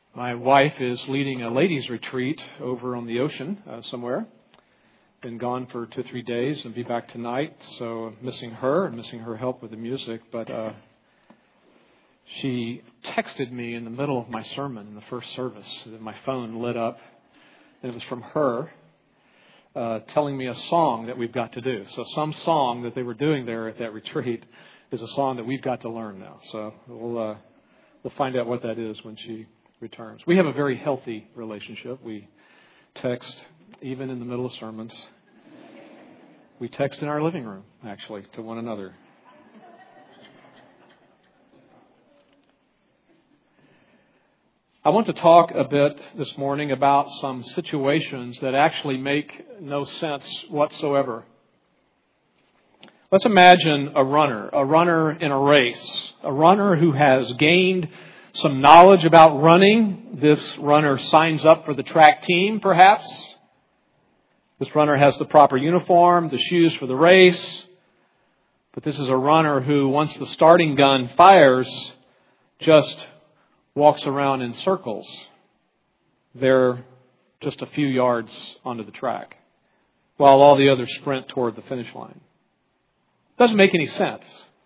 My wife is leading a ladies' retreat over on the ocean somewhere. Been gone for 2-3 days and be back tonight. So missing her help with the music. But she texted me in the middle of my sermon in the first service. My phone lit up, and it was from her telling me a song that we've got to do. So some song that they were doing there at that retreat is a song that we've got to learn now. So we'll find out what that is when she returns. We have a very healthy relationship. We text even in the middle of sermons. We text in our living room, actually, to one another. I want to talk a bit this morning about some situations that actually make no sense whatsoever. Let's imagine a runner in a race, a runner who has gained some knowledge about running. This runner signs up for the track team, perhaps. This runner has the proper uniform, the shoes for the race. But this is a runner who, once the starting gun fires, just walks around in circles. They're just a few yards onto the track, while all the others sprint toward the finish line. Doesn't make any sense.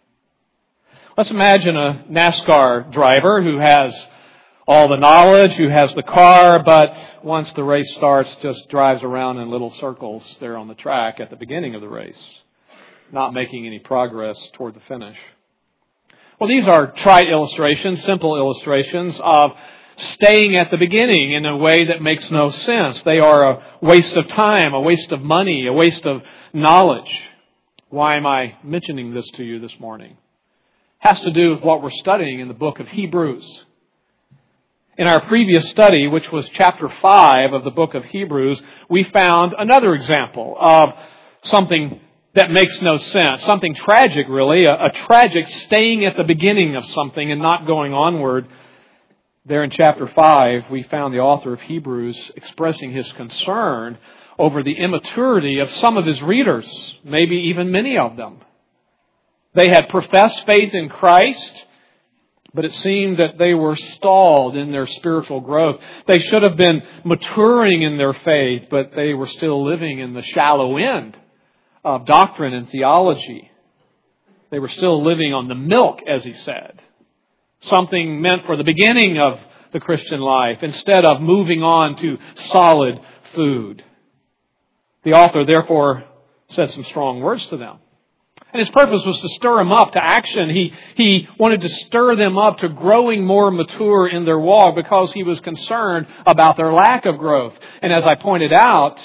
Let's imagine a NASCAR driver who has all the knowledge, who has the car, but once the race starts, just drives around in little circles there on the track at the beginning of the race, not making any progress toward the finish. Well, these are trite illustrations, simple illustrations of staying at the beginning in a way that makes no sense. They are a waste of time, a waste of money, a waste of knowledge. Why am I mentioning this to you this morning? Has to do with what we're studying in the book of Hebrews. In our previous study, which was chapter 5 of the book of Hebrews, we found another example of something that makes no sense, something tragic really, a tragic staying at the beginning of something and not going onward. There in chapter 5, we found the author of Hebrews expressing his concern over the immaturity of some of his readers, maybe even many of them. They had professed faith in Christ, but it seemed that they were stalled in their spiritual growth. They should have been maturing in their faith, but they were still living in the shallow end of doctrine and theology. They were still living on the milk, as he said. Something meant for the beginning of the Christian life, instead of moving on to solid food. The author, therefore, said some strong words to them. And his purpose was to stir them up to action. He wanted to stir them up to growing more mature in their walk because he was concerned about their lack of growth. And as I pointed out,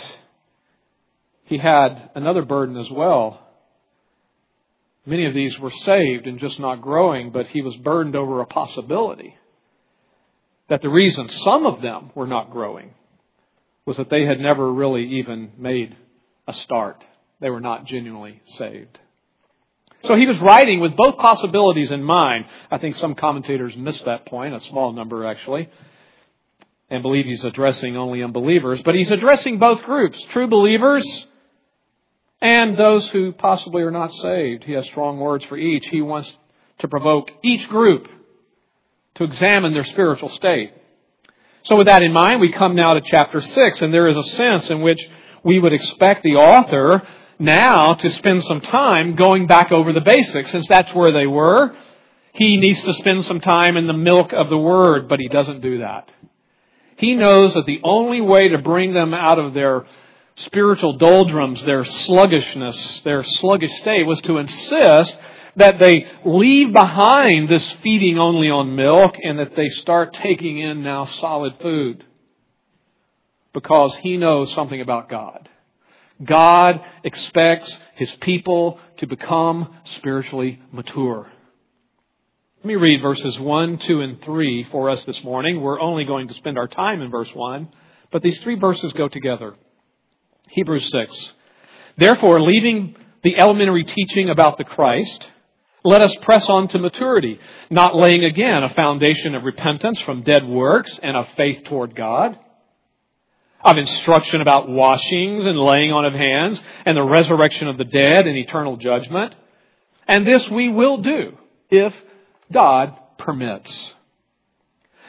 he had another burden as well. Many of these were saved and just not growing, but he was burdened over a possibility that the reason some of them were not growing was that they had never really even made a start. They were not genuinely saved. So he was writing with both possibilities in mind. I think some commentators missed that point, a small number actually, and believe he's addressing only unbelievers. But he's addressing both groups, true believers and those who possibly are not saved. He has strong words for each. He wants to provoke each group to examine their spiritual state. So with that in mind, we come now to chapter 6, and there is a sense in which we would expect the author now to spend some time going back over the basics. Since that's where they were, he needs to spend some time in the milk of the Word, but he doesn't do that. He knows that the only way to bring them out of their spiritual doldrums, their sluggishness, their sluggish state, was to insist that they leave behind this feeding only on milk and that they start taking in now solid food. Because he knows something about God. God expects His people to become spiritually mature. Let me read verses 1, 2, and 3 for us this morning. We're only going to spend our time in verse 1, but these three verses go together. Hebrews 6. Therefore, leaving the elementary teaching about the Christ, let us press on to maturity, not laying again a foundation of repentance from dead works and of faith toward God, of instruction about washings and laying on of hands and the resurrection of the dead and eternal judgment. And this we will do if God permits.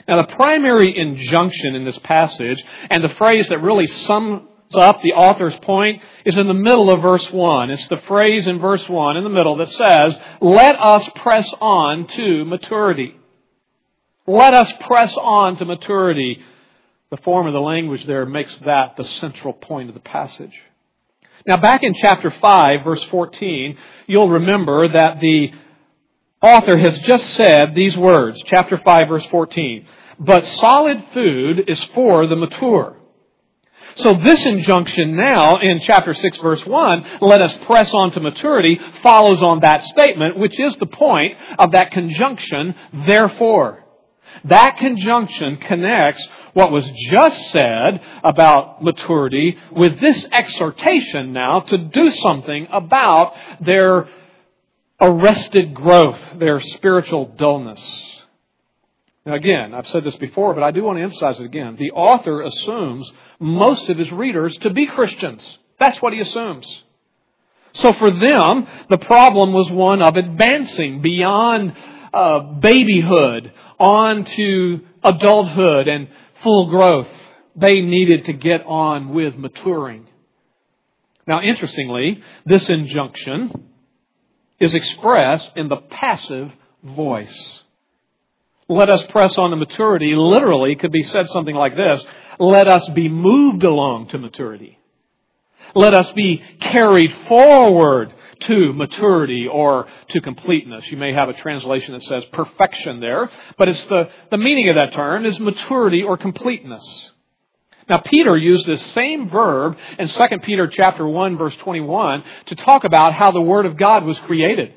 Now, the primary injunction in this passage, and the phrase that really sums up the author's point, is in the middle of verse 1. It's the phrase in verse 1 in the middle that says, "Let us press on to maturity." Let us press on to maturity. The form of the language there makes that the central point of the passage. Now, back in chapter 5, verse 14, you'll remember that the author has just said these words, chapter 5, verse 14, "But solid food is for the mature." So this injunction now in chapter 6, verse 1, "Let us press on to maturity," follows on that statement, which is the point of that conjunction, "therefore." That conjunction connects what was just said about maturity with this exhortation now to do something about their arrested growth, their spiritual dullness. Now again, I've said this before, but I do want to emphasize it again. The author assumes most of his readers to be Christians. That's what he assumes. So for them, the problem was one of advancing beyond babyhood on to adulthood and full growth. They needed to get on with maturing. Now, interestingly, this injunction is expressed in the passive voice. Let us press on to maturity literally could be said something like this: let us be moved along to maturity. Let us be carried forward to maturity or to completeness. You may have a translation that says perfection there, but it's the meaning of that term is maturity or completeness. Now, Peter used this same verb in 2 Peter chapter 1, verse 21 to talk about how the Word of God was created.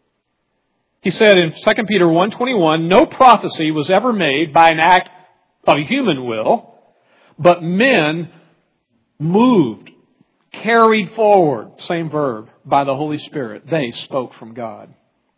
He said in 2 Peter 1:21, "No prophecy was ever made by an act of human will, but men moved, carried forward," same verb, "by the Holy Spirit. They spoke from God."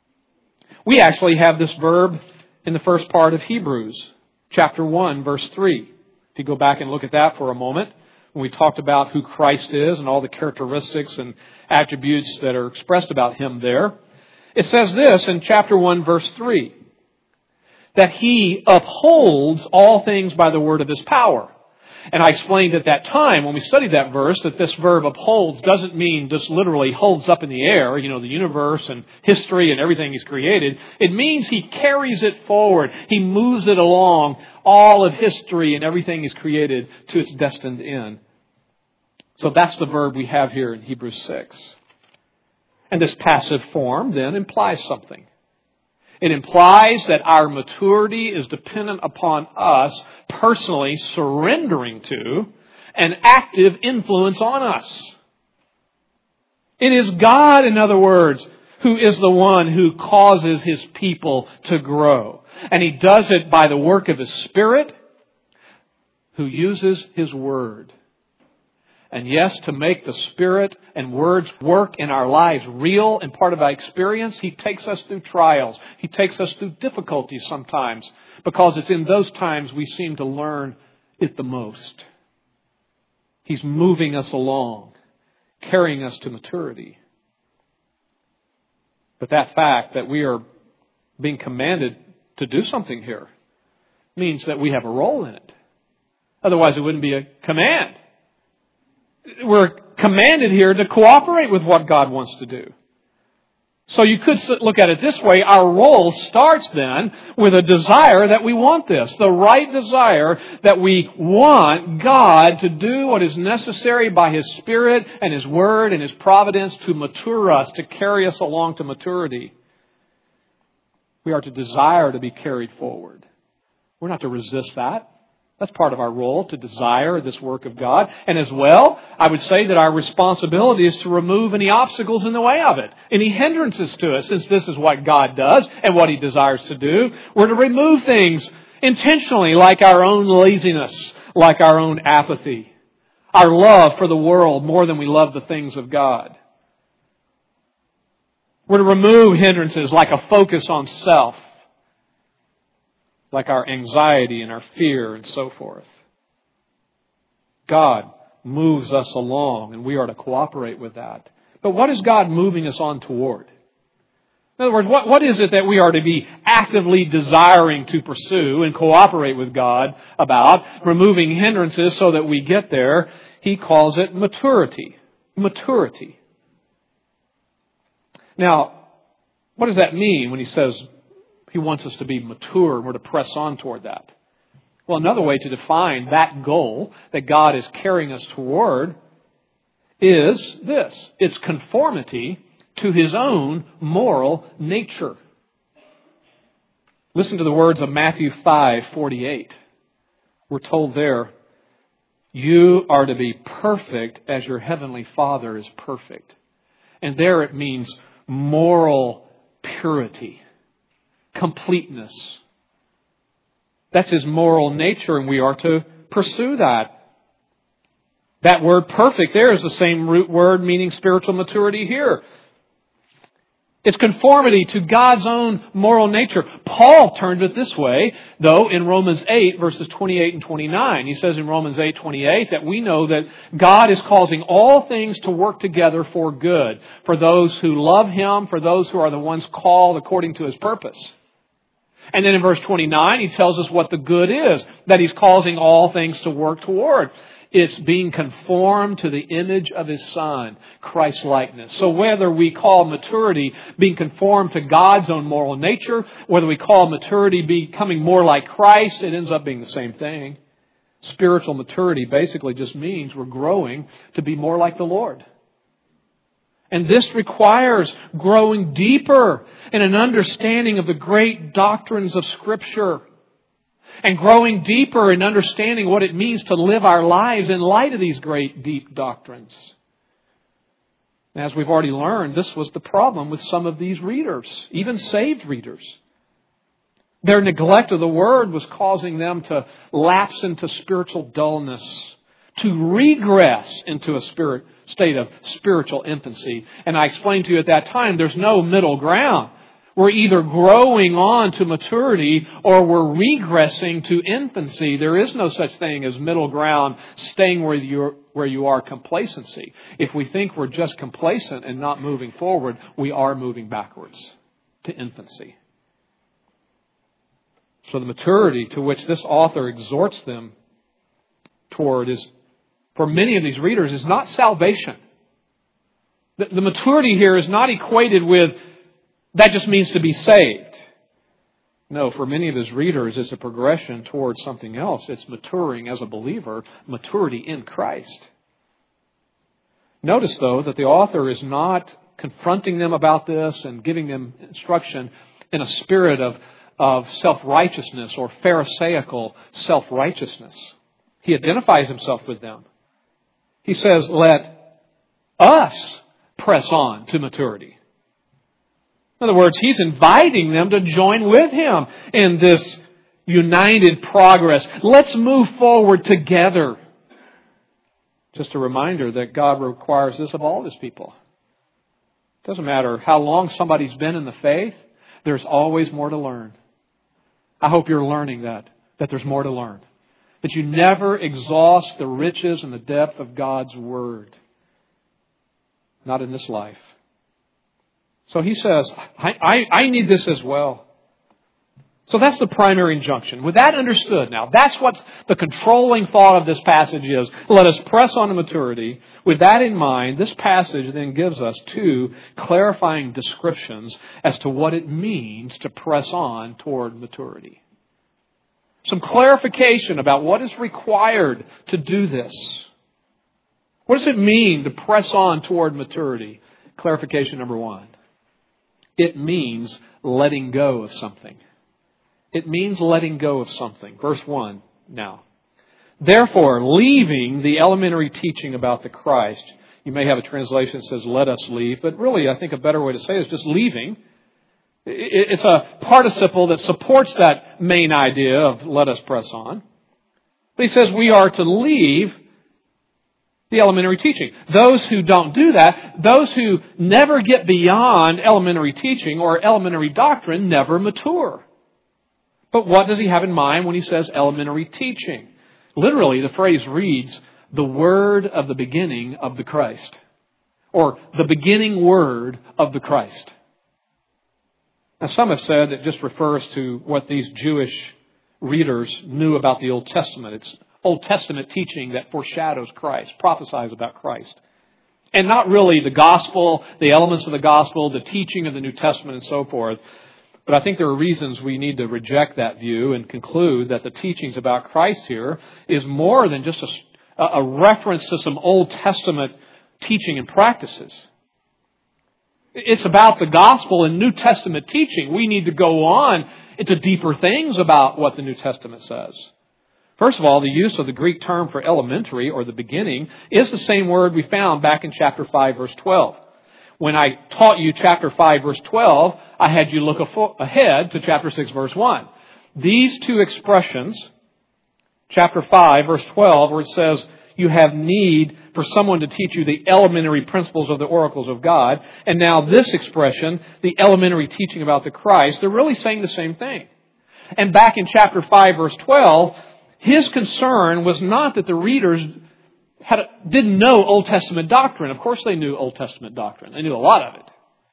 We actually have this verb in the first part of Hebrews, chapter 1, verse 3. If you go back and look at that for a moment, when we talked about who Christ is and all the characteristics and attributes that are expressed about Him there, it says this in chapter 1, verse 3, that He upholds all things by the word of His power. And I explained at that time, when we studied that verse, that this verb upholds doesn't mean just literally holds up in the air, the universe and history and everything He's created. It means He carries it forward. He moves it along all of history and everything He's created to its destined end. So that's the verb we have here in Hebrews 6. And this passive form then implies something. It implies that our maturity is dependent upon us personally surrendering to an active influence on us. It is God, in other words, who is the one who causes His people to grow. And He does it by the work of His Spirit, who uses His Word. And yes, to make the Spirit and words work in our lives real and part of our experience, He takes us through trials. He takes us through difficulties sometimes, because it's in those times we seem to learn it the most. He's moving us along, carrying us to maturity. But that fact that we are being commanded to do something here means that we have a role in it. Otherwise, it wouldn't be a command. We're commanded here to cooperate with what God wants to do. So you could look at it this way. Our role starts then with a desire that we want this. The right desire that we want God to do what is necessary by His Spirit and His Word and His providence to mature us, to carry us along to maturity. We are to desire to be carried forward. We're not to resist that. That's part of our role, to desire this work of God. And as well, I would say that our responsibility is to remove any obstacles in the way of it, any hindrances to it, since this is what God does and what He desires to do. We're to remove things intentionally, like our own laziness, like our own apathy, our love for the world more than we love the things of God. We're to remove hindrances like a focus on self, like our anxiety and our fear and so forth. God moves us along and we are to cooperate with that. But what is God moving us on toward? In other words, what is it that we are to be actively desiring to pursue and cooperate with God about, removing hindrances so that we get there? He calls it maturity. Maturity. Now, what does that mean when he says he wants us to be mature and we're to press on toward that? Well, another way to define that goal that God is carrying us toward is this. It's conformity to His own moral nature. Listen to the words of Matthew 5:48. We're told there, you are to be perfect as your heavenly Father is perfect. And there it means moral purity, completeness. That's His moral nature, and we are to pursue that. That word perfect there is the same root word meaning spiritual maturity here. It's conformity to God's own moral nature. Paul turned it this way, though, in Romans 8, verses 28 and 29. He says in Romans 8:28 that we know that God is causing all things to work together for good, for those who love Him, for those who are the ones called according to His purpose. And then in verse 29, he tells us what the good is, that He's causing all things to work toward. It's being conformed to the image of His Son, Christ-likeness. So whether we call maturity being conformed to God's own moral nature, whether we call maturity becoming more like Christ, it ends up being the same thing. Spiritual maturity basically just means we're growing to be more like the Lord. And this requires growing deeper in an understanding of the great doctrines of Scripture. And growing deeper in understanding what it means to live our lives in light of these great, deep doctrines. As we've already learned, this was the problem with some of these readers, even saved readers. Their neglect of the Word was causing them to lapse into spiritual dullness, to regress into a state of spiritual infancy. And I explained to you at that time, there's no middle ground. We're either growing on to maturity or we're regressing to infancy. There is no such thing as middle ground, staying where you are, complacency. If we think we're just complacent and not moving forward, we are moving backwards to infancy. So the maturity to which this author exhorts them toward is, for many of these readers, is not salvation. The maturity here is not equated with that just means to be saved. No, for many of his readers, it's a progression towards something else. It's maturing as a believer, maturity in Christ. Notice, though, that the author is not confronting them about this and giving them instruction in a spirit of self-righteousness or pharisaical self-righteousness. He identifies himself with them. He says, let us press on to maturity. In other words, he's inviting them to join with him in this united progress. Let's move forward together. Just a reminder that God requires this of all His people. It doesn't matter how long somebody's been in the faith, there's always more to learn. I hope you're learning that there's more to learn. That you never exhaust the riches and the depth of God's Word. Not in this life. So he says, I need this as well. So that's the primary injunction. With that understood now, that's what the controlling thought of this passage is. Let us press on to maturity. With that in mind, this passage then gives us two clarifying descriptions as to what it means to press on toward maturity. Some clarification about what is required to do this. What does it mean to press on toward maturity? Clarification number one. It means letting go of something. It means letting go of something. Verse 1 now. Therefore, leaving the elementary teaching about the Christ. You may have a translation that says, let us leave. But really, I think a better way to say it is just leaving. It's a participle that supports that main idea of let us press on. But he says we are to leave the elementary teaching. Those who don't do that, those who never get beyond elementary teaching or elementary doctrine, never mature. But what does he have in mind when he says elementary teaching? Literally, the phrase reads, the word of the beginning of the Christ. Or the beginning word of the Christ. Now, some have said it just refers to what these Jewish readers knew about the Old Testament. It's Old Testament teaching that foreshadows Christ, prophesies about Christ. And not really the gospel, the elements of the gospel, the teaching of the New Testament and so forth. But I think there are reasons we need to reject that view and conclude that the teachings about Christ here is more than just a reference to some Old Testament teaching and practices. It's about the gospel and New Testament teaching. We need to go on into deeper things about what the New Testament says. First of all, the use of the Greek term for elementary, or the beginning, is the same word we found back in chapter 5, verse 12. When I taught you chapter 5, verse 12, I had you look ahead to chapter 6, verse 1. These two expressions, chapter 5, verse 12, where it says, you have need for someone to teach you the elementary principles of the oracles of God. And now this expression, the elementary teaching about the Christ, they're really saying the same thing. And back in chapter 5, verse 12, his concern was not that the readers didn't know Old Testament doctrine. Of course they knew Old Testament doctrine. They knew a lot of it.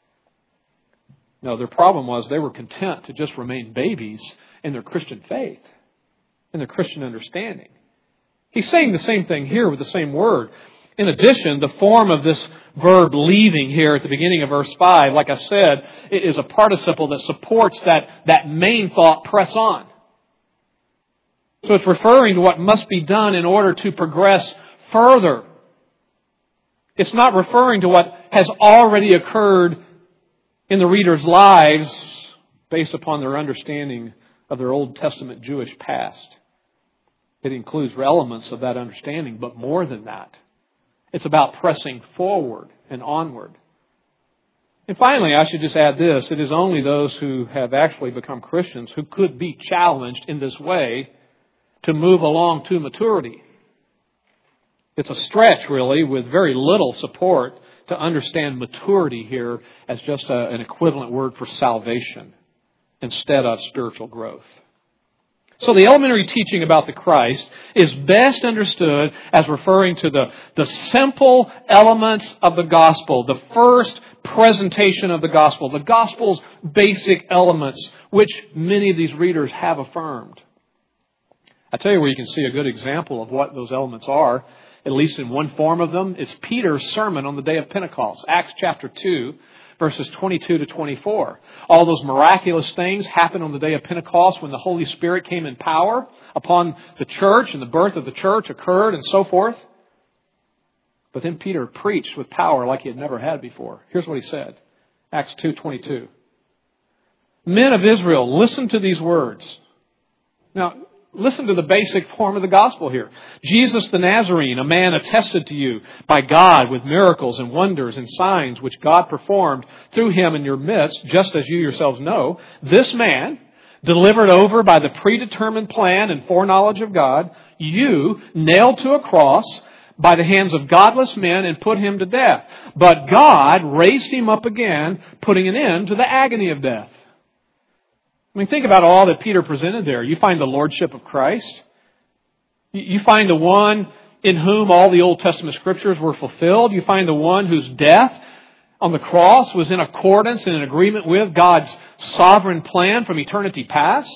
No, their problem was they were content to just remain babies in their Christian faith, in their Christian understanding. He's saying the same thing here with the same word. In addition, the form of this verb leaving here at the beginning of verse 5, like I said, it is a participle that supports that main thought, press on. So it's referring to what must be done in order to progress further. It's not referring to what has already occurred in the readers' lives based upon their understanding of their Old Testament Jewish past. It includes elements of that understanding, but more than that. It's about pressing forward and onward. And finally, I should just add this. It is only those who have actually become Christians who could be challenged in this way to move along to maturity. It's a stretch, really, with very little support to understand maturity here as just an equivalent word for salvation instead of spiritual growth. So the elementary teaching about the Christ is best understood as referring to the simple elements of the gospel, the first presentation of the gospel's basic elements, which many of these readers have affirmed. I tell you where you can see a good example of what those elements are, at least in one form of them. It's Peter's sermon on the day of Pentecost, Acts chapter 2. Verses 22 to 24. All those miraculous things happened on the day of Pentecost when the Holy Spirit came in power upon the church and the birth of the church occurred and so forth. But then Peter preached with power like he had never had before. Here's what he said. Acts 2:22. Men of Israel, listen to these words. Now, listen to the basic form of the gospel here. Jesus the Nazarene, a man attested to you by God with miracles and wonders and signs which God performed through him in your midst, just as you yourselves know. This man, delivered over by the predetermined plan and foreknowledge of God, you nailed to a cross by the hands of godless men and put him to death. But God raised him up again, putting an end to the agony of death. I mean, think about all that Peter presented there. You find the lordship of Christ. You find the one in whom all the Old Testament scriptures were fulfilled. You find the one whose death on the cross was in accordance and in agreement with God's sovereign plan from eternity past.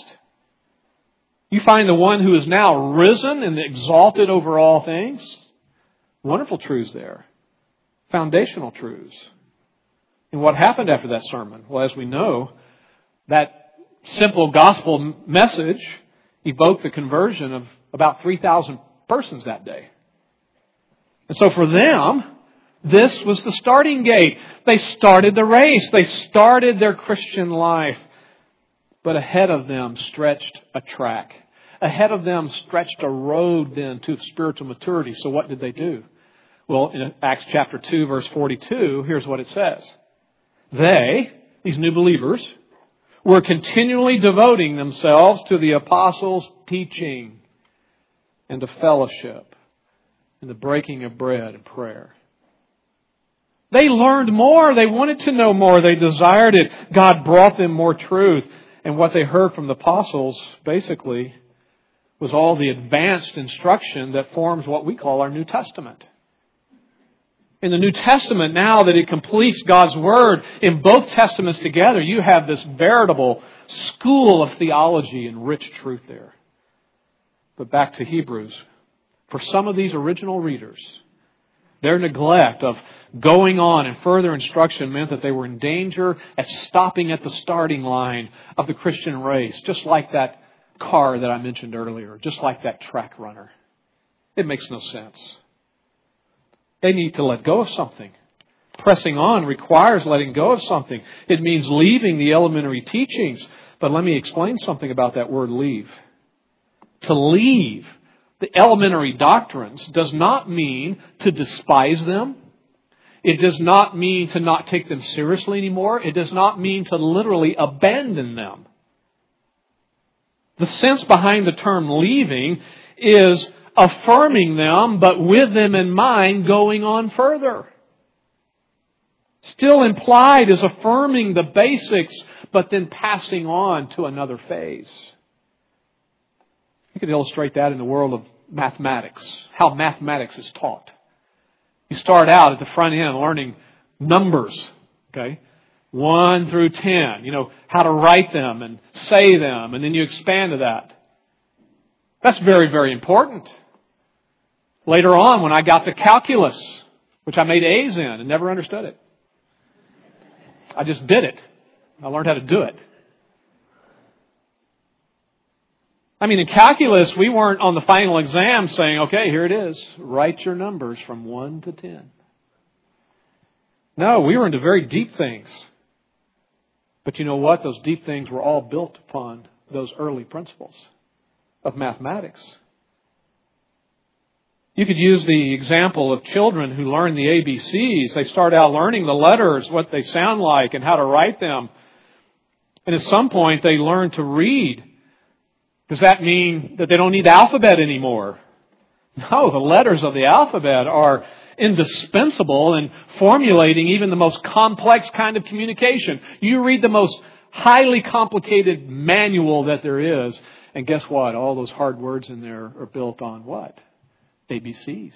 You find the one who is now risen and exalted over all things. Wonderful truths there. Foundational truths. And what happened after that sermon? Well, as we know, that simple gospel message evoked the conversion of about 3,000 persons that day. And so for them, this was the starting gate. They started the race. They started their Christian life. But ahead of them stretched a track. Ahead of them stretched a road then to spiritual maturity. So what did they do? Well, in Acts chapter 2, verse 42, here's what it says. They, these new believers, were continually devoting themselves to the apostles' teaching and to fellowship and the breaking of bread and prayer. They learned more. They wanted to know more. They desired it. God brought them more truth. And what they heard from the apostles, basically, was all the advanced instruction that forms what we call our New Testament. In the New Testament, now that it completes God's Word in both Testaments together, you have this veritable school of theology and rich truth there. But back to Hebrews. For some of these original readers, their neglect of going on in further instruction meant that they were in danger at stopping at the starting line of the Christian race, just like that car that I mentioned earlier, just like that track runner. It makes no sense. They need to let go of something. Pressing on requires letting go of something. It means leaving the elementary teachings. But let me explain something about that word leave. To leave the elementary doctrines does not mean to despise them. It does not mean to not take them seriously anymore. It does not mean to literally abandon them. The sense behind the term leaving is affirming them, but with them in mind, going on further. Still implied is affirming the basics, but then passing on to another phase. You could illustrate that in the world of mathematics, how mathematics is taught. You start out at the front end learning numbers, okay? 1 through 10, how to write them and say them, and then you expand to that. That's very, very important. Later on, when I got to calculus, which I made A's in and never understood it, I just did it. I learned how to do it. In calculus, we weren't on the final exam saying, okay, here it is. Write your numbers from 1 to 10. No, we were into very deep things. But you know what? Those deep things were all built upon those early principles of mathematics. You could use the example of children who learn the ABCs. They start out learning the letters, what they sound like, and how to write them. And at some point, they learn to read. Does that mean that they don't need the alphabet anymore? No, the letters of the alphabet are indispensable in formulating even the most complex kind of communication. You read the most highly complicated manual that there is, and guess what? All those hard words in there are built on what? ABCs.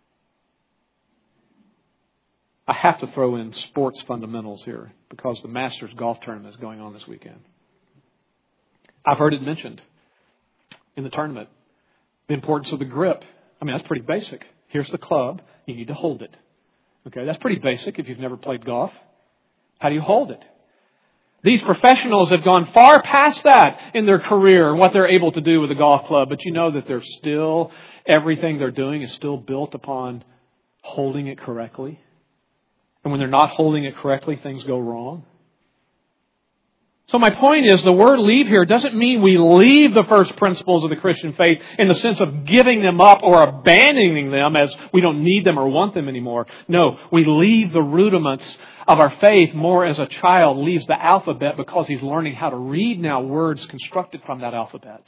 I have to throw in sports fundamentals here because the Masters golf tournament is going on this weekend. I've heard it mentioned in the tournament. The importance of the grip. That's pretty basic. Here's the club. You need to hold it. Okay, that's pretty basic if you've never played golf. How do you hold it? These professionals have gone far past that in their career and what they're able to do with a golf club. But you know that they're still, everything they're doing is still built upon holding it correctly. And when they're not holding it correctly, things go wrong. So my point is, the word leave here doesn't mean we leave the first principles of the Christian faith in the sense of giving them up or abandoning them as we don't need them or want them anymore. No, we leave the rudiments of our faith more as a child leaves the alphabet because he's learning how to read now words constructed from that alphabet.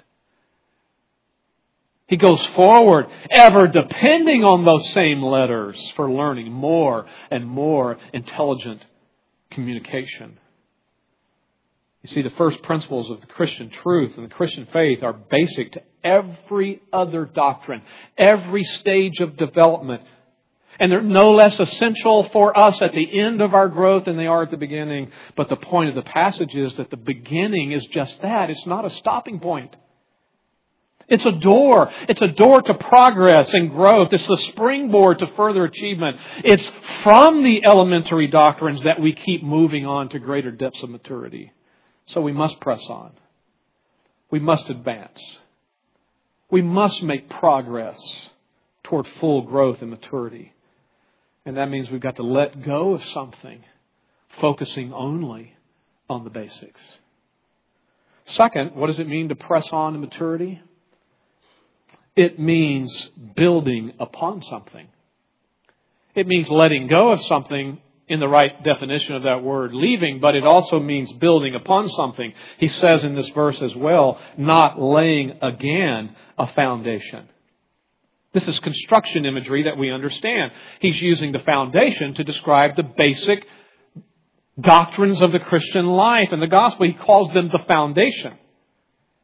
He goes forward, ever depending on those same letters for learning more and more intelligent communication. You see, the first principles of the Christian truth and the Christian faith are basic to every other doctrine, every stage of development. And they're no less essential for us at the end of our growth than they are at the beginning. But the point of the passage is that the beginning is just that. It's not a stopping point. It's a door. It's a door to progress and growth. It's the springboard to further achievement. It's from the elementary doctrines that we keep moving on to greater depths of maturity. So we must press on. We must advance. We must make progress toward full growth and maturity. And that means we've got to let go of something, focusing only on the basics. Second, what does it mean to press on to maturity? It means building upon something. It means letting go of something in the right definition of that word, leaving, but it also means building upon something. He says in this verse as well, not laying again a foundation. This is construction imagery that we understand. He's using the foundation to describe the basic doctrines of the Christian life and the gospel. He calls them the foundation.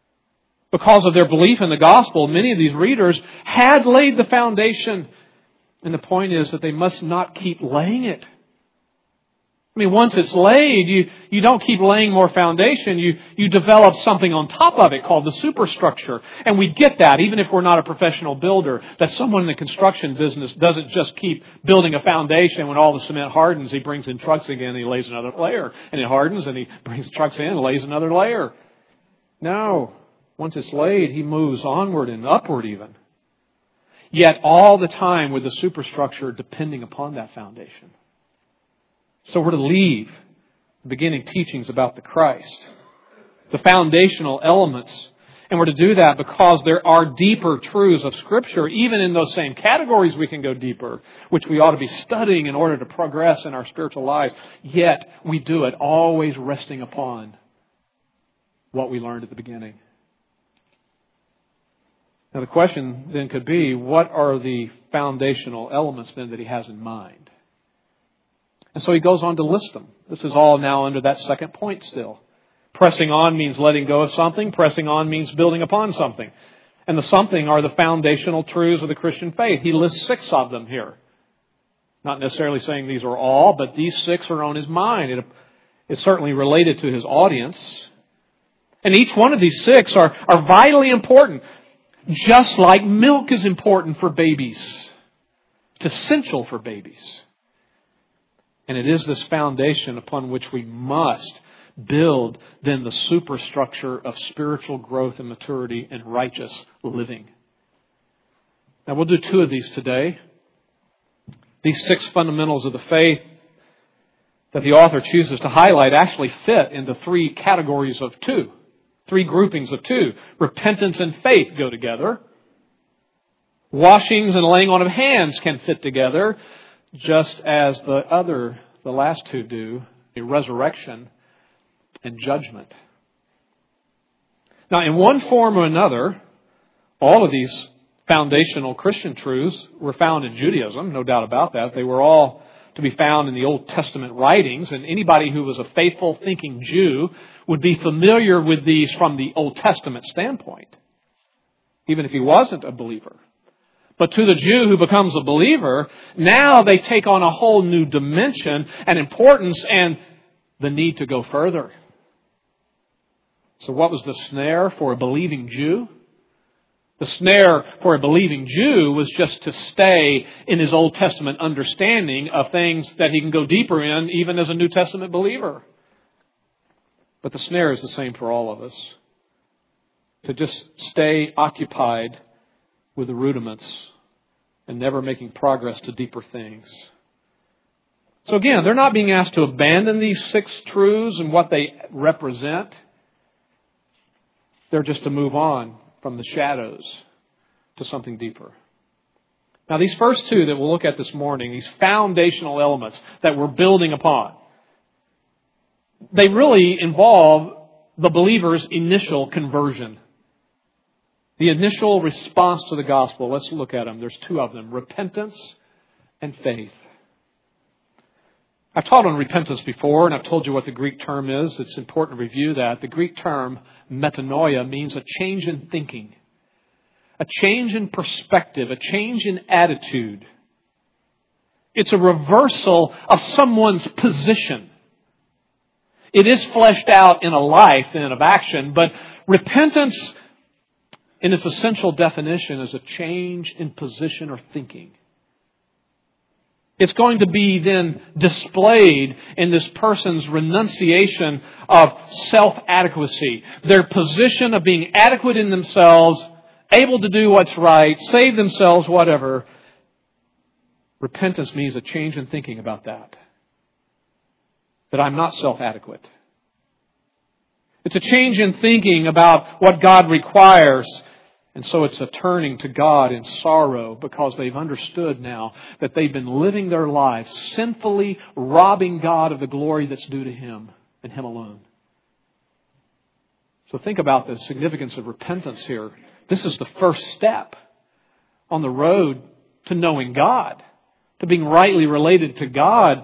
Because of their belief in the gospel, many of these readers had laid the foundation. And the point is that they must not keep laying it. I mean, once it's laid, you don't keep laying more foundation. You develop something on top of it called the superstructure. And we get that, even if we're not a professional builder, that someone in the construction business doesn't just keep building a foundation. When all the cement hardens, he brings in trucks again and he lays another layer. And it hardens and he brings trucks in and lays another layer. No. Once it's laid, he moves onward and upward even. Yet all the time with the superstructure depending upon that foundation. So we're to leave the beginning teachings about the Christ, the foundational elements. And we're to do that because there are deeper truths of Scripture. Even in those same categories we can go deeper, which we ought to be studying in order to progress in our spiritual lives. Yet we do it always resting upon what we learned at the beginning. Now the question then could be, what are the foundational elements then that he has in mind? And so he goes on to list them. This is all now under that second point still. Pressing on means letting go of something. Pressing on means building upon something. And the something are the foundational truths of the Christian faith. He lists 6 of them here. Not necessarily saying these are all, but these 6 are on his mind. It's certainly related to his audience. And each one of these 6 are vitally important. Just like milk is important for babies. It's essential for babies. And it is this foundation upon which we must build then the superstructure of spiritual growth and maturity and righteous living. Now we'll do 2 of these today. These 6 fundamentals of the faith that the author chooses to highlight actually fit into 3 categories of 2. 3 groupings of 2. Repentance and faith go together. Washings and laying on of hands can fit together, just as the last 2 do, a resurrection and judgment. Now, in one form or another, all of these foundational Christian truths were found in Judaism, no doubt about that. They were all to be found in the Old Testament writings, and anybody who was a faithful, thinking Jew would be familiar with these from the Old Testament standpoint, even if he wasn't a believer. But to the Jew who becomes a believer, now they take on a whole new dimension and importance and the need to go further. So what was the snare for a believing Jew? The snare for a believing Jew was just to stay in his Old Testament understanding of things that he can go deeper in even as a New Testament believer. But the snare is the same for all of us. To just stay occupied with the rudiments and never making progress to deeper things. So again, they're not being asked to abandon these 6 truths and what they represent. They're just to move on from the shadows to something deeper. Now these first 2 that we'll look at this morning, these foundational elements that we're building upon, they really involve the believer's initial conversion. The initial response to the gospel. Let's look at them. There's 2 of them. Repentance and faith. I've taught on repentance before, and I've told you what the Greek term is. It's important to review that. The Greek term, metanoia, means a change in thinking, a change in perspective, a change in attitude. It's a reversal of someone's position. It is fleshed out in a life then of action, but repentance in its essential definition is a change in position or thinking. It's going to be then displayed in this person's renunciation of self-adequacy. Their position of being adequate in themselves, able to do what's right, save themselves, whatever. Repentance means a change in thinking about that. That I'm not self-adequate. It's a change in thinking about what God requires. And so it's a turning to God in sorrow because they've understood now that they've been living their lives sinfully robbing God of the glory that's due to Him and Him alone. So think about the significance of repentance here. This is the first step on the road to knowing God, to being rightly related to God.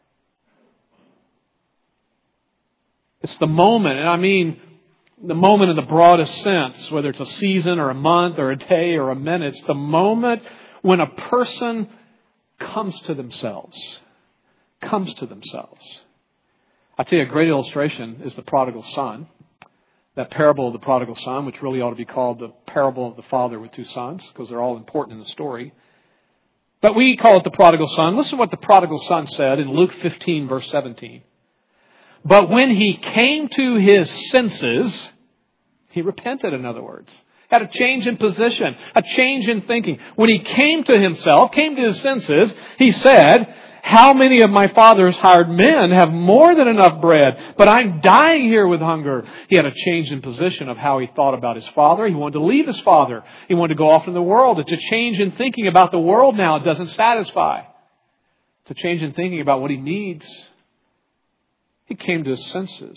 It's the moment, and I mean the moment in the broadest sense, whether it's a season or a month or a day or a minute. It's the moment when a person comes to themselves. Comes to themselves. I tell you, a great illustration is the prodigal son. That parable of the prodigal son, which really ought to be called the parable of the father with two sons, because they're all important in the story. But we call it the prodigal son. Listen to what the prodigal son said in Luke 15, verse 17. But when he came to his senses, he repented, in other words. Had a change in position, a change in thinking. When he came to himself, came to his senses, he said, how many of my father's hired men have more than enough bread, but I'm dying here with hunger? He had a change in position of how he thought about his father. He wanted to leave his father. He wanted to go off in the world. It's a change in thinking about the world now. It doesn't satisfy. It's a change in thinking about what he needs. He came to his senses.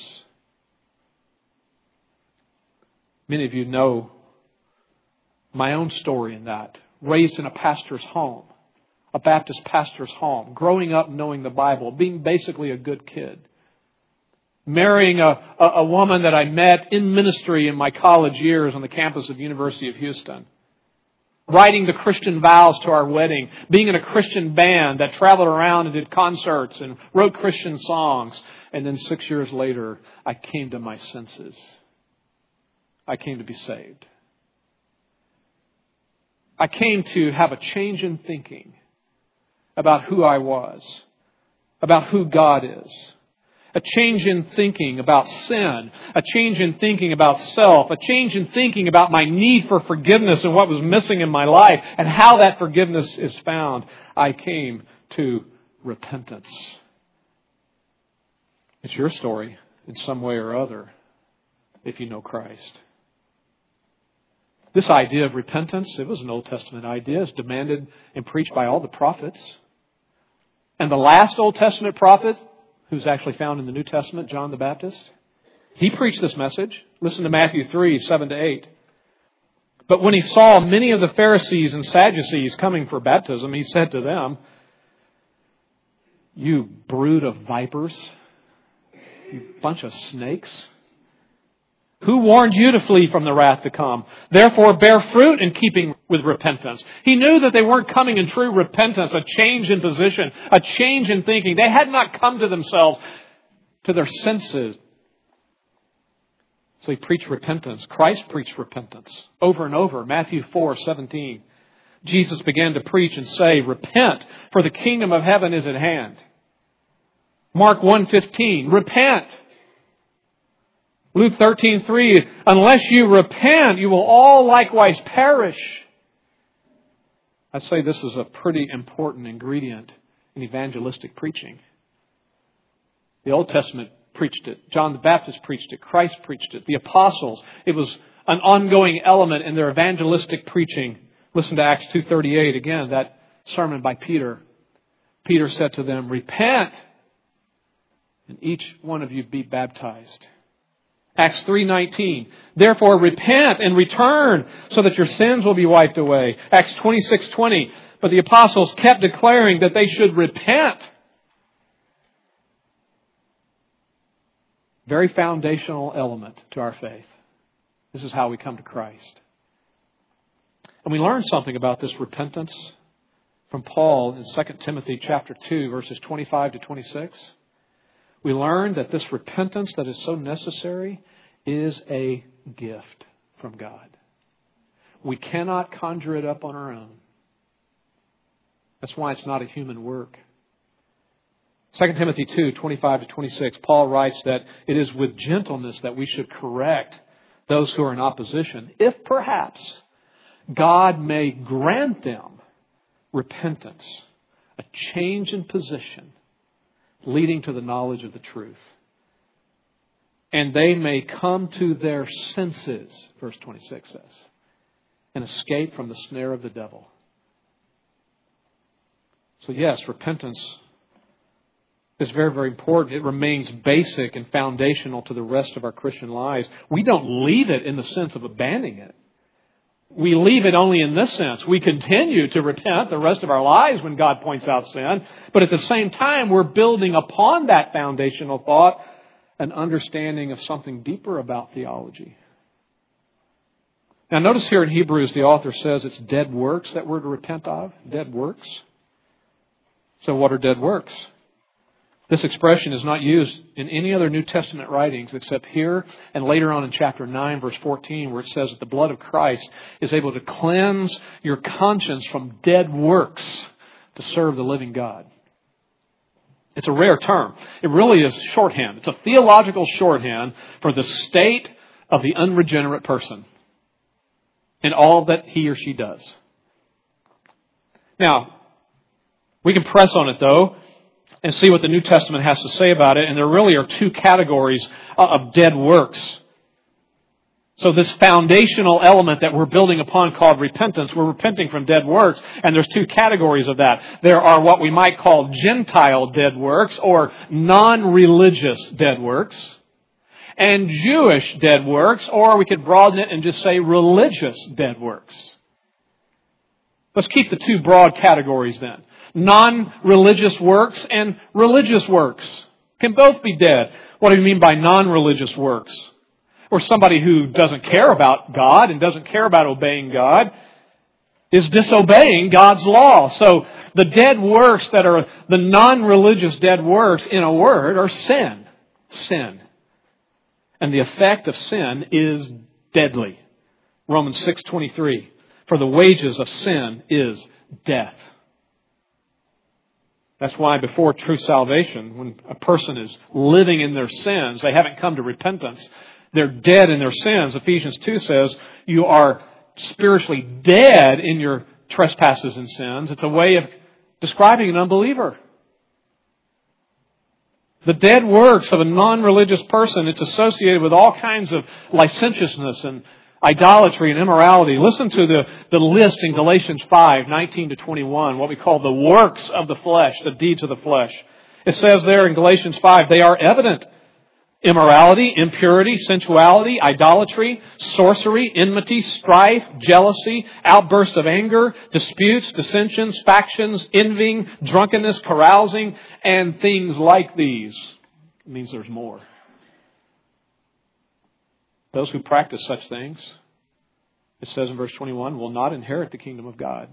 Many of you know my own story in that. Raised in a pastor's home, a Baptist pastor's home, growing up knowing the Bible, being basically a good kid. Marrying a woman that I met in ministry in my college years on the campus of University of Houston. Writing the Christian vows to our wedding. Being in a Christian band that traveled around and did concerts and wrote Christian songs. And then 6 years later, I came to my senses. I came to be saved. I came to have a change in thinking about who I was, about who God is. A change in thinking about sin, a change in thinking about self, a change in thinking about my need for forgiveness and what was missing in my life and how that forgiveness is found. I came to repentance. It's your story in some way or other if you know Christ. This idea of repentance, it was an Old Testament idea. It's demanded and preached by all the prophets. And the last Old Testament prophet, who's actually found in the New Testament, John the Baptist, he preached this message. Listen to Matthew 3, 7 to 8. But when he saw many of the Pharisees and Sadducees coming for baptism, he said to them, you brood of vipers, you bunch of snakes. Who warned you to flee from the wrath to come? Therefore, bear fruit in keeping with repentance. He knew that they weren't coming in true repentance, a change in position, a change in thinking. They had not come to themselves, to their senses. So he preached repentance. Christ preached repentance over and over. Matthew 4:17. Jesus began to preach and say, repent, for the kingdom of heaven is at hand. Mark 1:15. Repent. Luke 13:3, unless you repent, you will all likewise perish. I'd say this is a pretty important ingredient in evangelistic preaching. The Old Testament preached it. John the Baptist preached it. Christ preached it. The apostles, it was an ongoing element in their evangelistic preaching. Listen to Acts 2:38 again, that sermon by Peter. Peter said to them, repent, and each one of you be baptized. Acts 3:19. Therefore repent and return so that your sins will be wiped away. Acts 26:20. But the apostles kept declaring that they should repent. Very foundational element to our faith. This is how we come to Christ. And we learn something about this repentance from Paul in 2 Timothy chapter 2, verses 25 to 26. We learn that this repentance that is so necessary is a gift from God. We cannot conjure it up on our own. That's why it's not a human work. 2 Timothy 2, 25 to 26, Paul writes that it is with gentleness that we should correct those who are in opposition, if perhaps God may grant them repentance, a change in position, leading to the knowledge of the truth. And they may come to their senses, verse 26 says, and escape from the snare of the devil. So yes, repentance is very, very important. It remains basic and foundational to the rest of our Christian lives. We don't leave it in the sense of abandoning it. We leave it only in this sense. We continue to repent the rest of our lives when God points out sin. But at the same time, we're building upon that foundational thought an understanding of something deeper about theology. Now notice here in Hebrews, the author says it's dead works that we're to repent of. Dead works. So what are dead works? This expression is not used in any other New Testament writings except here and later on in chapter 9, verse 14, where it says that the blood of Christ is able to cleanse your conscience from dead works to serve the living God. It's a rare term. It really is shorthand. It's a theological shorthand for the state of the unregenerate person in all that he or she does. Now, we can press on it, though, and see what the New Testament has to say about it. And there really are two categories of dead works. So this foundational element that we're building upon called repentance, we're repenting from dead works. And there's two categories of that. There are what we might call Gentile dead works or non-religious dead works. And Jewish dead works, or we could broaden it and just say religious dead works. Let's keep the two broad categories then. Non-religious works and religious works can both be dead. What do you mean by non-religious works? Or somebody who doesn't care about God and doesn't care about obeying God is disobeying God's law. So the dead works that are the non-religious dead works, in a word, are sin. Sin. And the effect of sin is deadly. Romans 6:23. For the wages of sin is death. That's why before true salvation, when a person is living in their sins, they haven't come to repentance, they're dead in their sins. Ephesians 2 says you are spiritually dead in your trespasses and sins. It's a way of describing an unbeliever. The dead works of a non-religious person, it's associated with all kinds of licentiousness and idolatry and immorality. Listen to the list in Galatians 5:19-21, what we call the works of the flesh, the deeds of the flesh. It says there in Galatians 5, they are evident. Immorality, impurity, sensuality, idolatry, sorcery, enmity, strife, jealousy, outbursts of anger, disputes, dissensions, factions, envying, drunkenness, carousing, and things like these. It means there's more. Those who practice such things, it says in verse 21, will not inherit the kingdom of God.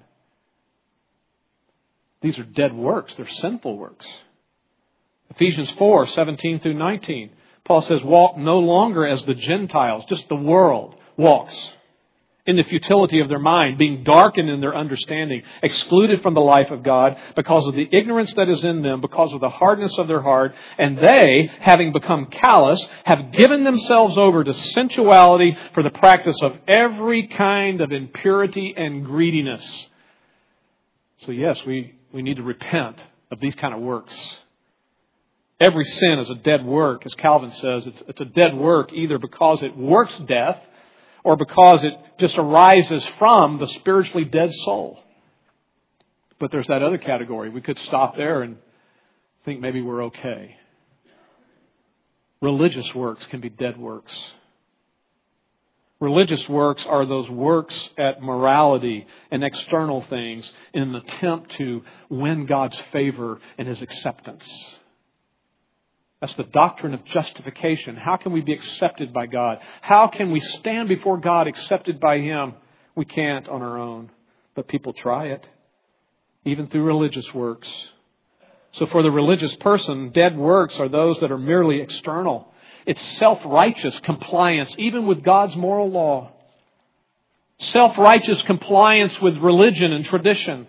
These are dead works. They're sinful works. Ephesians 4:17-19. Paul says, walk no longer as the Gentiles, just the world walks, in the futility of their mind, being darkened in their understanding, excluded from the life of God because of the ignorance that is in them, because of the hardness of their heart. And they, having become callous, have given themselves over to sensuality for the practice of every kind of impurity and greediness. So yes, we need to repent of these kind of works. Every sin is a dead work, as Calvin says. It's a dead work either because it works death or because it just arises from the spiritually dead soul. But there's that other category. We could stop there and think maybe we're okay. Religious works can be dead works. Religious works are those works at morality and external things in an attempt to win God's favor and His acceptance. That's the doctrine of justification. How can we be accepted by God? How can we stand before God accepted by Him? We can't on our own, but people try it, even through religious works. So for the religious person, dead works are those that are merely external. It's self-righteous compliance, even with God's moral law. Self-righteous compliance with religion and tradition.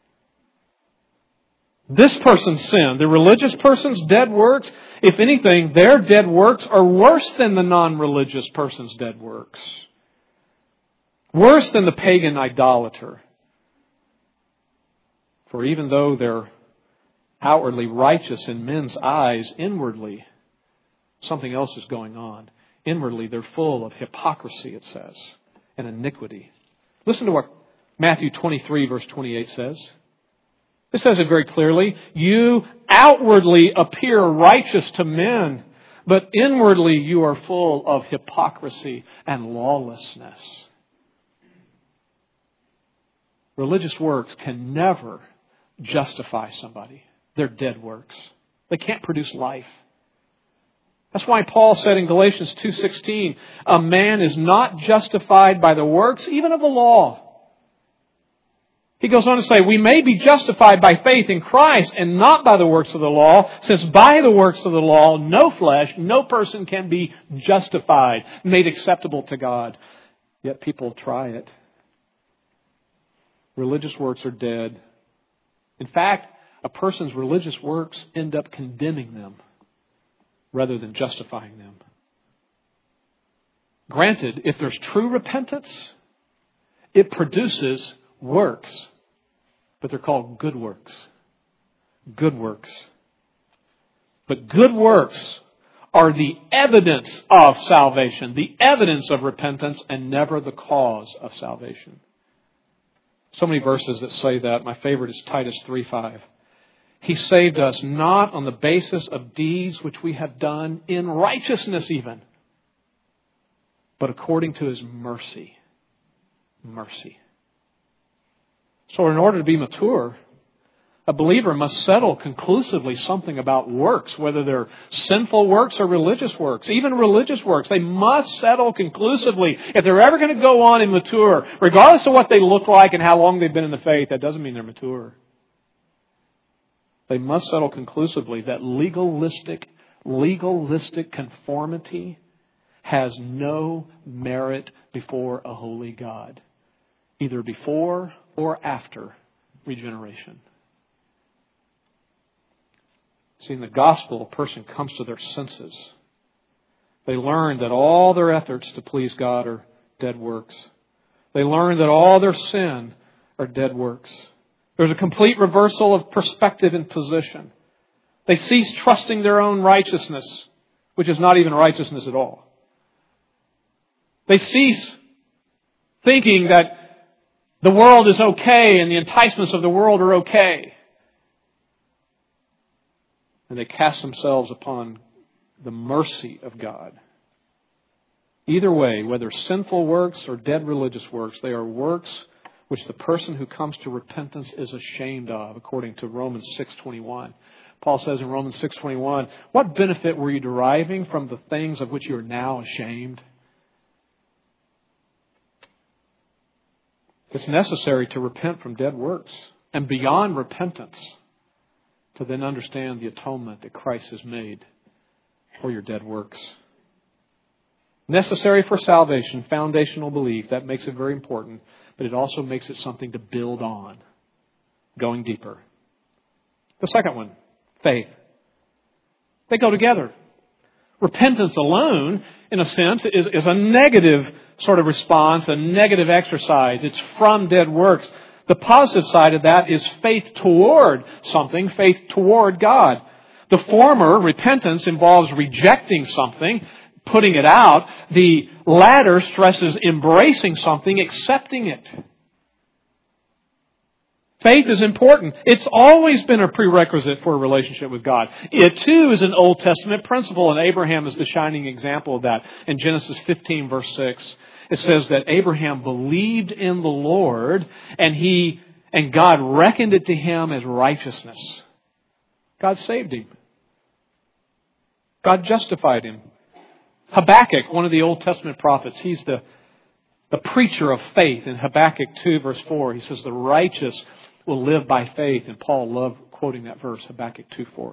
This person's sin, the religious person's dead works, if anything, their dead works are worse than the non-religious person's dead works. Worse than the pagan idolater. For even though they're outwardly righteous in men's eyes, inwardly, something else is going on. Inwardly, they're full of hypocrisy, it says, and iniquity. Listen to what Matthew 23, verse 28 says. It says it very clearly. You outwardly appear righteous to men, but inwardly you are full of hypocrisy and lawlessness. Religious works can never justify somebody. They're dead works. They can't produce life. That's why Paul said in Galatians 2:16, a man is not justified by the works even of the law. He goes on to say, we may be justified by faith in Christ and not by the works of the law, since by the works of the law, no flesh, no person can be justified, made acceptable to God. Yet people try it. Religious works are dead. In fact, a person's religious works end up condemning them rather than justifying them. Granted, if there's true repentance, it produces works. But they're called good works. Good works. But good works are the evidence of salvation, the evidence of repentance, and never the cause of salvation. So many verses that say that. My favorite is Titus 3:5. He saved us not on the basis of deeds which we have done in righteousness even, but according to His mercy. Mercy. So in order to be mature, a believer must settle conclusively something about works, whether they're sinful works or religious works. Even religious works, they must settle conclusively. If they're ever going to go on and mature, regardless of what they look like and how long they've been in the faith, that doesn't mean they're mature. They must settle conclusively that legalistic conformity has no merit before a holy God, either before or after regeneration. See, in the gospel, a person comes to their senses. They learn that all their efforts to please God are dead works. They learn that all their sin are dead works. There's a complete reversal of perspective and position. They cease trusting their own righteousness, which is not even righteousness at all. They cease thinking that the world is okay and the enticements of the world are okay. And they cast themselves upon the mercy of God. Either way, whether sinful works or dead religious works, they are works which the person who comes to repentance is ashamed of, according to Romans 6:21. Paul says in Romans 6:21, what benefit were you deriving from the things of which you are now ashamed? It's necessary to repent from dead works and beyond repentance to then understand the atonement that Christ has made for your dead works. Necessary for salvation, foundational belief, that makes it very important, but it also makes it something to build on, going deeper. The second one, faith. They go together. Repentance alone, in a sense, is a negative sort of response, a negative exercise. It's from dead works. The positive side of that is faith toward something, faith toward God. The former, repentance, involves rejecting something, putting it out. The latter stresses embracing something, accepting it. Faith is important. It's always been a prerequisite for a relationship with God. It too is an Old Testament principle, and Abraham is the shining example of that. In Genesis 15, verse 6, it says that Abraham believed in the Lord, and God reckoned it to him as righteousness. God saved him. God justified him. Habakkuk, one of the Old Testament prophets, he's the preacher of faith. In Habakkuk 2, verse 4, he says, the righteous will live by faith. And Paul loved quoting that verse, Habakkuk 2:4.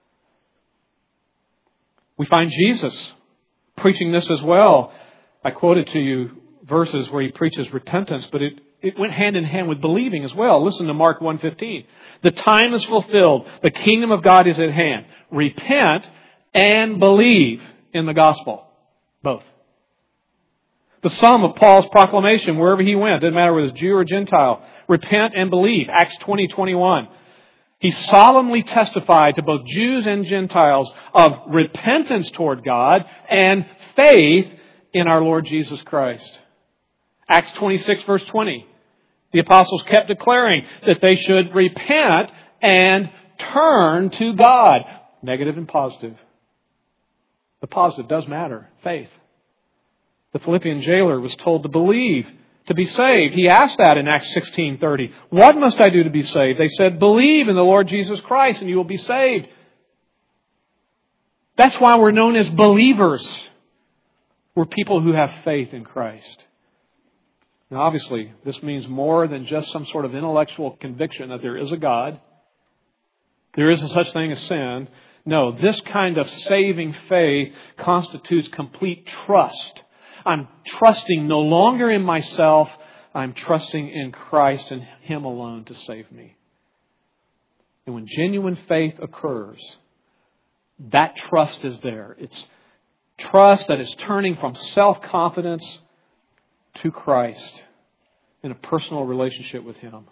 We find Jesus preaching this as well. I quoted to you verses where he preaches repentance, but it went hand in hand with believing as well. Listen to Mark 1:15. The time is fulfilled. The kingdom of God is at hand. Repent and believe in the gospel. Both. The sum of Paul's proclamation wherever he went, didn't matter whether it was Jew or Gentile, repent and believe. Acts 20:21. He solemnly testified to both Jews and Gentiles of repentance toward God and faith in our Lord Jesus Christ. Acts 26, verse 20. The apostles kept declaring that they should repent and turn to God. Negative and positive. The positive does matter. Faith. The Philippian jailer was told to believe to be saved. He asked that in Acts 16:30. What must I do to be saved? They said, believe in the Lord Jesus Christ and you will be saved. That's why we're known as believers. We're people who have faith in Christ. Now, obviously, this means more than just some sort of intellectual conviction that there is a God. There is a such thing as sin. No, this kind of saving faith constitutes complete trust. I'm trusting no longer in myself. I'm trusting in Christ and Him alone to save me. And when genuine faith occurs, that trust is there. It's trust that is turning from self-confidence to Christ in a personal relationship with Him.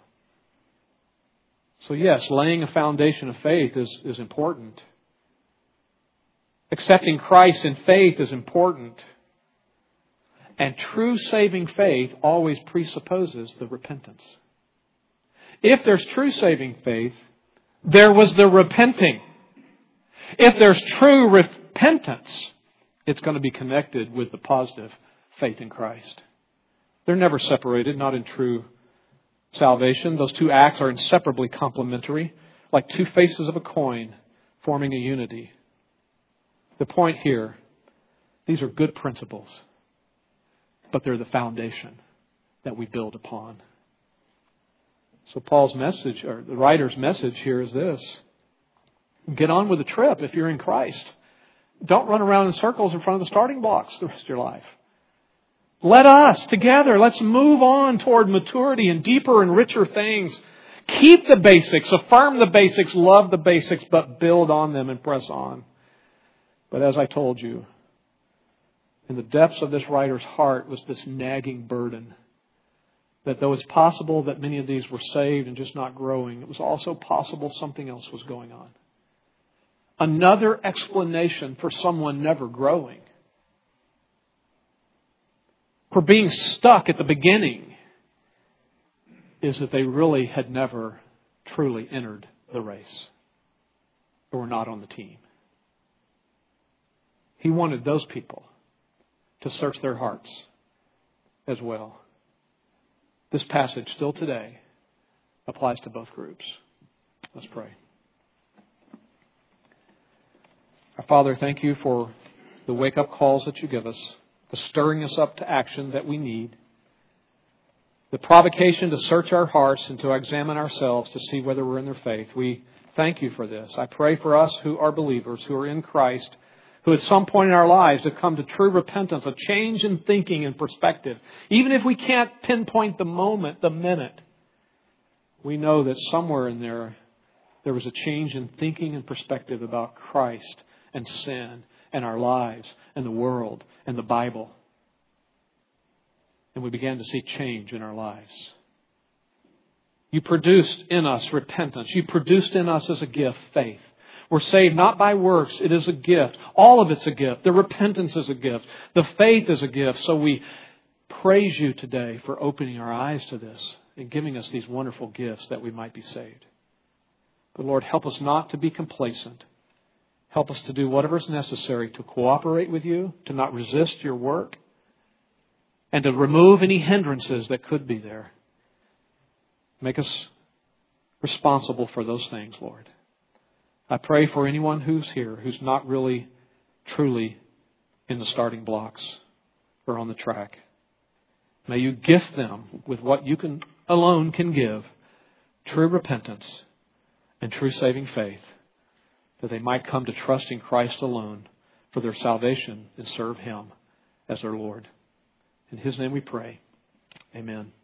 So yes, laying a foundation of faith is important. Accepting Christ in faith is important. And true saving faith always presupposes the repentance. If there's true saving faith, there was the repenting. If there's true repentance, it's going to be connected with the positive faith in Christ. They're never separated, not in true salvation. Those two acts are inseparably complementary, like two faces of a coin forming a unity. The point here, these are good principles, but they're the foundation that we build upon. So Paul's message, or the writer's message here is this. Get on with the trip if you're in Christ. Don't run around in circles in front of the starting blocks the rest of your life. Let us, together, let's move on toward maturity and deeper and richer things. Keep the basics, affirm the basics, love the basics, but build on them and press on. But as I told you, in the depths of this writer's heart was this nagging burden that though it's possible that many of these were saved and just not growing, it was also possible something else was going on. Another explanation for someone never growing, for being stuck at the beginning, is that they really had never truly entered the race or were not on the team. He wanted those people to search their hearts as well. This passage still today applies to both groups. Let's pray. Our Father, thank you for the wake-up calls that you give us, the stirring us up to action that we need, the provocation to search our hearts and to examine ourselves to see whether we're in their faith. We thank you for this. I pray for us who are believers, who are in Christ, who at some point in our lives have come to true repentance, a change in thinking and perspective. Even if we can't pinpoint the moment, the minute, we know that somewhere in there was a change in thinking and perspective about Christ and sin and our lives and the world and the Bible. And we began to see change in our lives. You produced in us repentance. You produced in us as a gift faith. We're saved not by works. It is a gift. All of it's a gift. The repentance is a gift. The faith is a gift. So we praise you today for opening our eyes to this and giving us these wonderful gifts that we might be saved. But Lord, help us not to be complacent. Help us to do whatever is necessary to cooperate with you, to not resist your work, and to remove any hindrances that could be there. Make us responsible for those things, Lord. I pray for anyone who's here who's not really, truly in the starting blocks or on the track. May you gift them with what you alone can give, true repentance and true saving faith, that they might come to trust in Christ alone for their salvation and serve Him as their Lord. In His name we pray. Amen.